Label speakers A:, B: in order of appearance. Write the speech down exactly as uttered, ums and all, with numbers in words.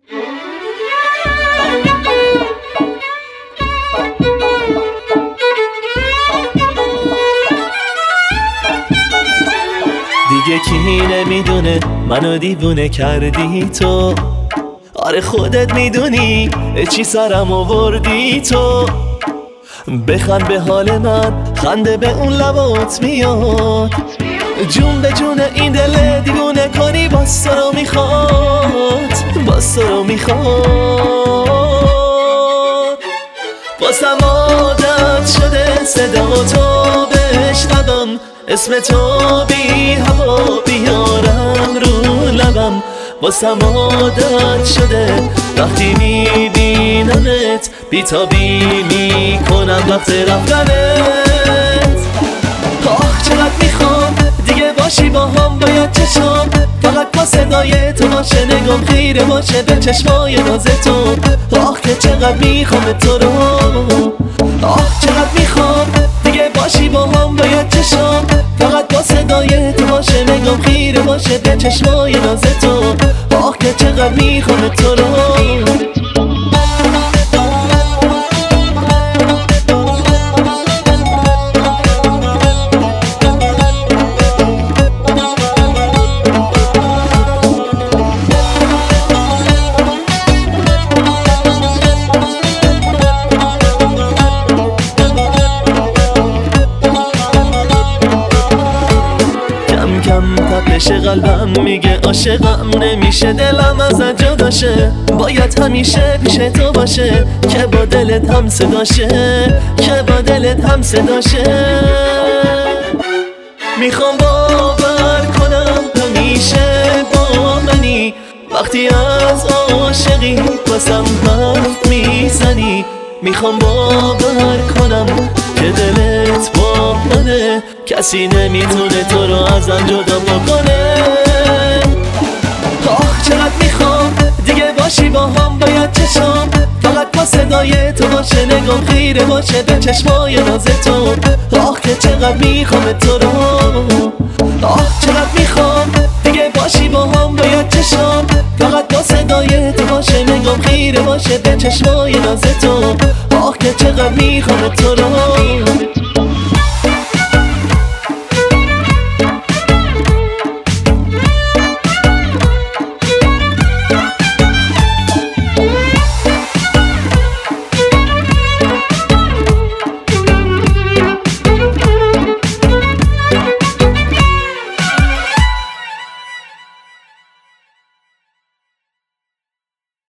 A: دیگه کی نمیدونه منو دیوونه کردی تو، آره خودت میدونی چی سرم آوردی تو. بخند به حال من، خنده به اون لبات میاد، جون به جون این دل دیوونه کنی، باز تو رو میخواد، باز تو رو میخواد. بازم عادت شده صدا تو بشنوم، اسم تو بی هوا بیارم رو لبم. بازم عادت شده وقتی میبینمت، بی تابی میکنم وقت رفتنت. آخ چقدر میخوام دیگه باشی با هم، باید چشم فقط با صدای تو باشه، نگام خیره باشه به چشمای ناز تو. آخ که چقدر میخوام تو رو، آخ چقدر میخوام دیگه باشی با هم، باید چشم فقط با صدای تو باشه، نگام خیره باشه به چشمای ناز تو. آخ که چقدر میخوام تو رو. تپش قلبم میگه عاشقم نمیشه، دلم ازت جداشه، باید همیشه پیش تو باشه، که با دلت هم صداشه، که با دلت هم صداشه. میخوام باور کنم همیشه با منی، وقتی از عاشقی واسم حرف میزنی. میخوام باور کنم که دلت با منه، کسی نمیتونه تو رو ازم جدا بکنه. آخ چقدر میخوام دیگه باشی با هم، باید چشم فقط با صدای تو باشه، نگام خیره باشه به چشمای ناز تو. آخ که چقدر میخوام تو رو، آخ چقدر میخوام دیگه باشی با هم، باید چشم فقط با صدای تو باشه، نگام خیره باشه به چشمای ناز تو. آخ که چقدر میخوام تو رو.